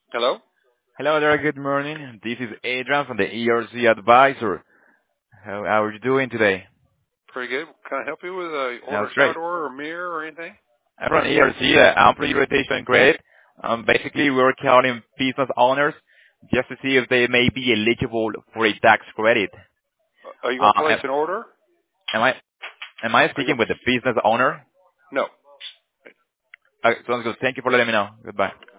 Hello? Hello there, good morning. This is Adrian from the ERC Advisor. How are you doing today? Pretty good. Can I help you with a order, That's shower great. door or mirror or anything? I'm from ERC, Amplitude Rotation Credit. Basically, we're calling business owners just to see if they may be eligible for a tax credit. Are you going to Uh, place am an order? am I am I Are you speaking going with the business owner? No. Sounds good. Thank you for letting me know. Goodbye.